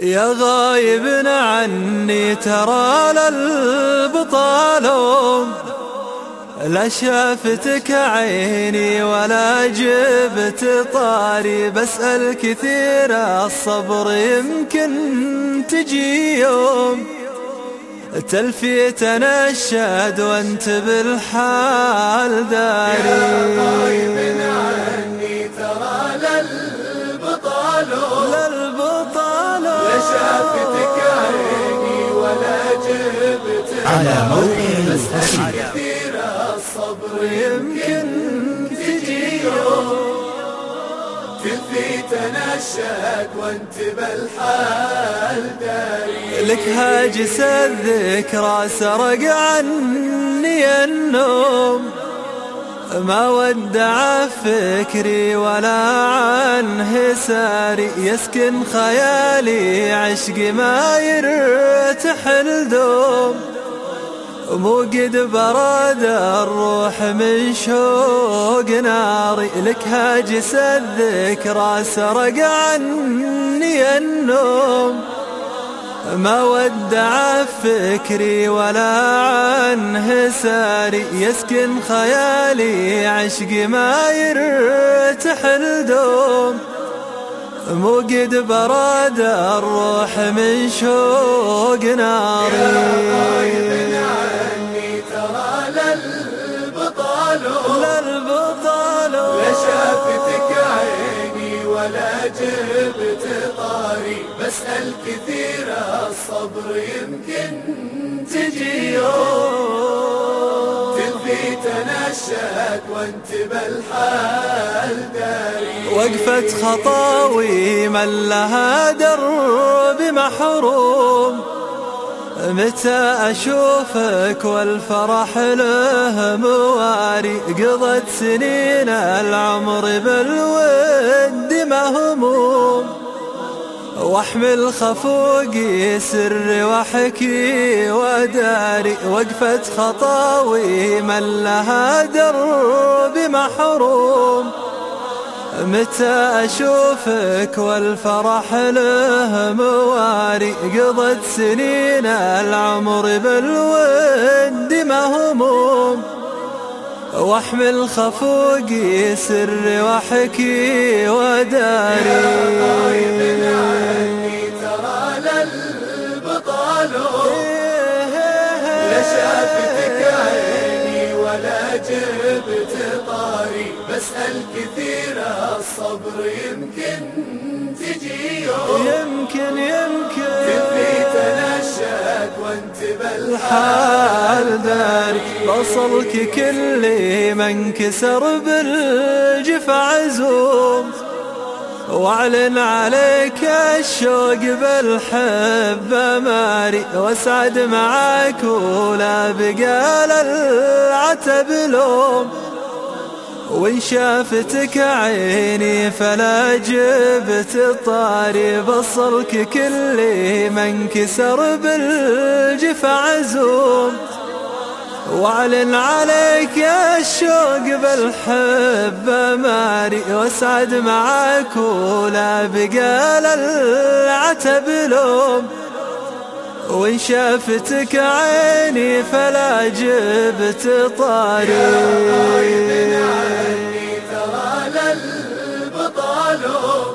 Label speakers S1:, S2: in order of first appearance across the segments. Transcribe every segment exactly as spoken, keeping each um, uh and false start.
S1: يا غايب عني ترى للبطالون، لا شافتك عيني ولا جبت طاري، بسأل كثير الصبر يمكن تجي يوم تلفي تنشد وانت بالحال داري.
S2: يا غايب عني ترى للبطالون،
S1: للبطالون
S2: لا شافتك عيني ولا جبت
S3: على موقع
S2: بسأل كثير الصبر يمكن تجي يوم تلفي تنشد وانت بالحال داري.
S1: لك هاجس الذكرى سرق عني النوم، ما ودع فكري ولا عنه ساري، يسكن خيالي عشقي ما يرتحل دوم، مو قد برد الروح من شوق ناري. لك هاجس الذكرى سرق عني النوم، ما ودع فكري ولا عنه ساري، يسكن خيالي عشقي ما يرتحل دوم، مو قد برد الروح من شوق ناري.
S2: يا غايب عني ترى للبطالون،
S1: للبطالون
S2: لا شافتك عيني ولا جبت طاري، بسأل كثير الصبر يمكن تجي يوم تلفي تنشد وانت بالحال داري.
S1: وقفت خطاوي من لها درب محروم، متى أشوفك والفرح له مواري، قضت سنين العمر بالود مهموم، واحمل خفوقي سري وحكي وداري. وقفت خطاوي من لها درب محروم، متى أشوفك والفرح له مواري، قضت سنين العمر بالود مهموم، واحمل خفوقي سري وحكي وداري.
S2: يا غايب عني ترى للبطالون، لا شافتك عيني ولا جبت طاري، بسأل كثير الصبر يمكن تجي يوم
S1: يمكن يمكن
S2: تلفي تنشد وانت
S1: بالحال داري. بصلك كل من كسر بالجفا عزوم، واعلن عليك الشوق بالحب ماري، واسعد معاك ولا بقال العتب لوم، وإن شافتك عيني فلا جبت طاري. بصرك كل من كسر بالجفا عزوم، واعلن عليك الشوق بالحب ماري، واسعد معاك ولا بقال العتب لوم، وإن شافتك عيني فلا جبت طاري.
S2: يا غايب عني ترى للبطالون،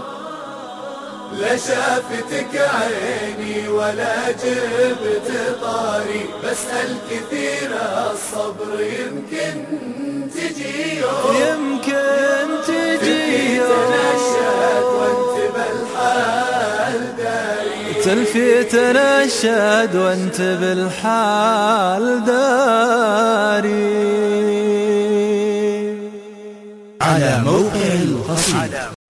S2: لا شافتك عيني ولا جبت طاري، بسأل كثير الصبر يمكن تجي يوم
S1: يمكن تجي يوم
S2: تنشد وانت بالحال داري.
S1: تلفي تنشد وانت بالحال داري.
S3: على موقع القصيدة.